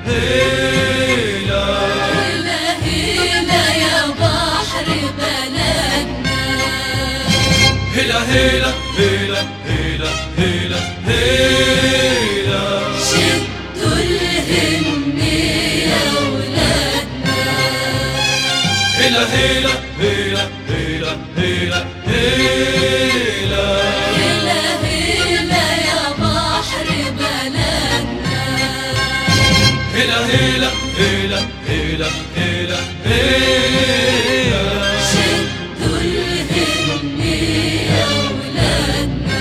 هيلا هيلا هيلا يا بحر بلدنا. هيلا هيلا هيلا هيلا هيلا هيلا شدوا الهن يا ولادنا. هيلا هيلا هيلا هيلا هيلا هيلا هيلا هيلا يا بحر بلدنا. هيلا هيلا هيلا هيلا هيلا هيلا شدوا الهن يا ولادنا.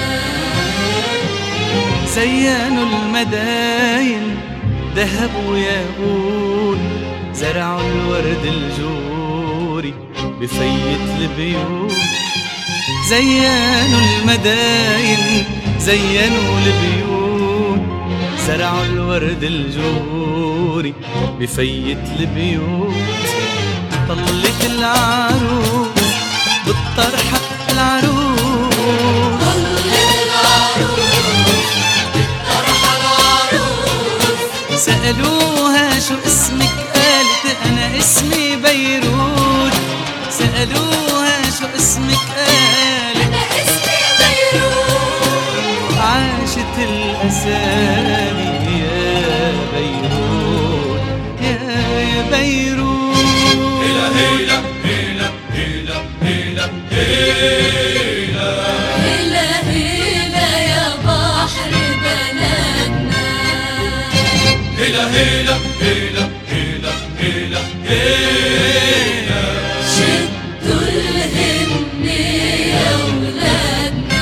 زينوا المداين ذهب وياقوت، زرعوا الورد الجوري بفيت البيوت. زينوا المداين زينوا البيوت، زرعوا الورد الجوري بفيت البيوت. طلت العروس بالطرحة العروس، سألوها شو اسمك قالت أنا اسمي بيروت. سألوها شو اسمك قالت أنا اسمي بيروت. عاشت الأسامي يا بيروت يا بيروت. هيلا هيلا هيلا هيلا هيلا هيلا هيلا هيلا يا بحر بلدنا. هيلا هيلا هيلا هيلا هيلا هيلا شدوا الهن يا ولادنا.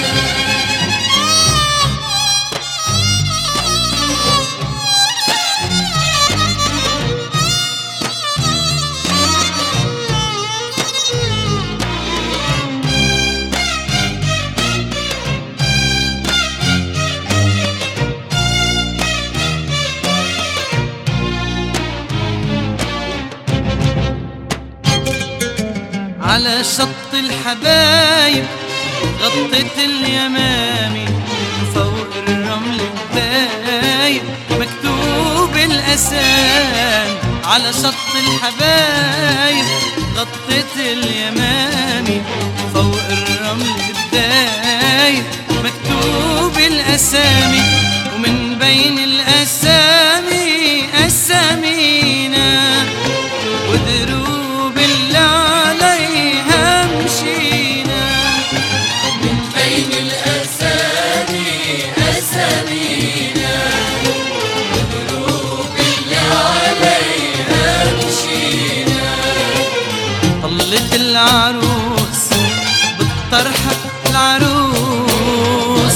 على شط الحبايب غطيت اليمامي، فوق الرمل الدايب مكتوب الأسامي. على شط الحبايب غطيت اليمامي، فوق الرمل الدايب مكتوب الأسامي. ومن بين الأسامي أسامينا ودروب اللي عليها مشينا. من بين الأسامي أسامينا والقلوب اللي عليها مشينا. طلت العروس بالطرحة العروس،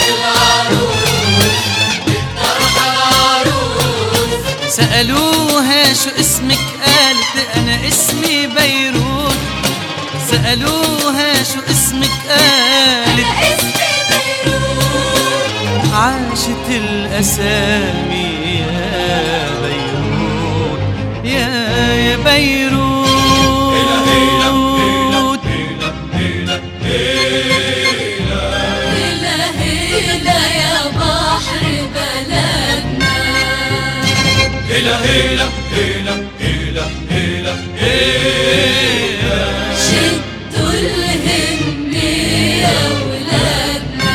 سألوها شو اسمك قالت أنا اسمي بيروت. سألوها شو اسمك قالت أنا اسمي بيروت. عاشت الأسامي يا بيروت يا بيروت. هيلا هيلا هيلا هيلا هيلا هيلا هيلا يا بحر بلدنا. هيلا هيلا هيلا هيلا هيلا هيلا شدوا الهن يا ولادنا.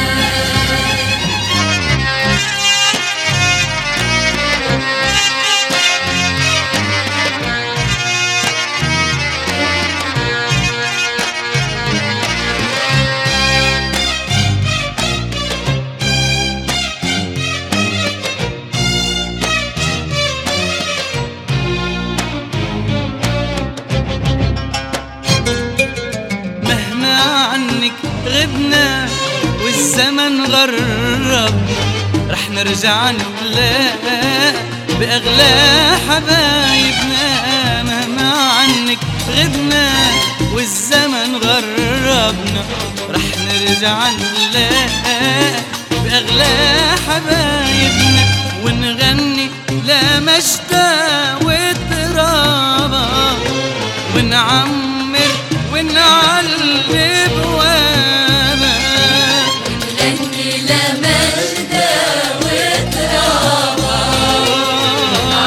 غبنا والزمن غرب، رح نرجع نلاقي بأغلى حبايبنا. مهما عنك غبنا والزمن غربنا، رح نرجع نلاقي بأغلى حبايبنا. ونغني لا مجدا وترابا، ونعمر ونعلي بوابا. ونغني لمجدا وترابا،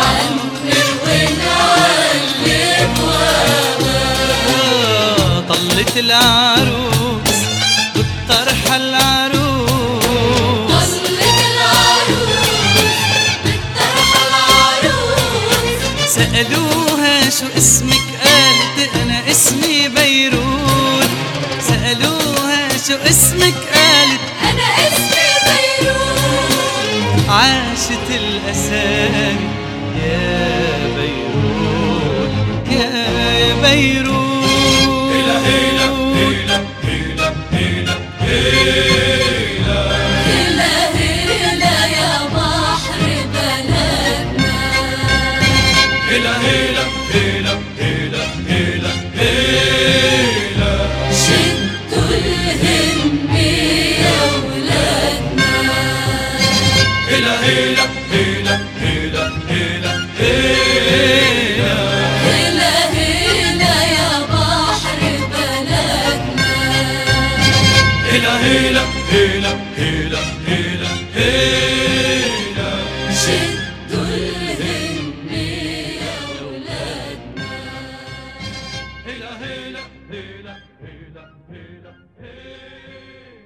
طلت العروس بالطرحة العروس، طلت العروس بالطرحة العروس. سألوها شو اسمك قالت أنا اسمي بيروت، سألوها شو اسمك قالت أنا اسمي بيروت. عاشت الأسامي يا بيروت يا بيروت. هيلا هيلا هيلا هيلا هيلا هيلا هلا هلا يا بحر بلدنا. هيلا هيلا هيلا هيلا هيلا هيلا شدوا الهم يا ولادنا. هيلا هيلا هيلا هيلا هيلا هيلا هلا هلا يا بحر بلدنا. هيلا هيلا هيلا هيلا هيلا هيلا شدوا الهم يا ولادنا. هيلا هيلا هيلا هيلا هيلا هيلا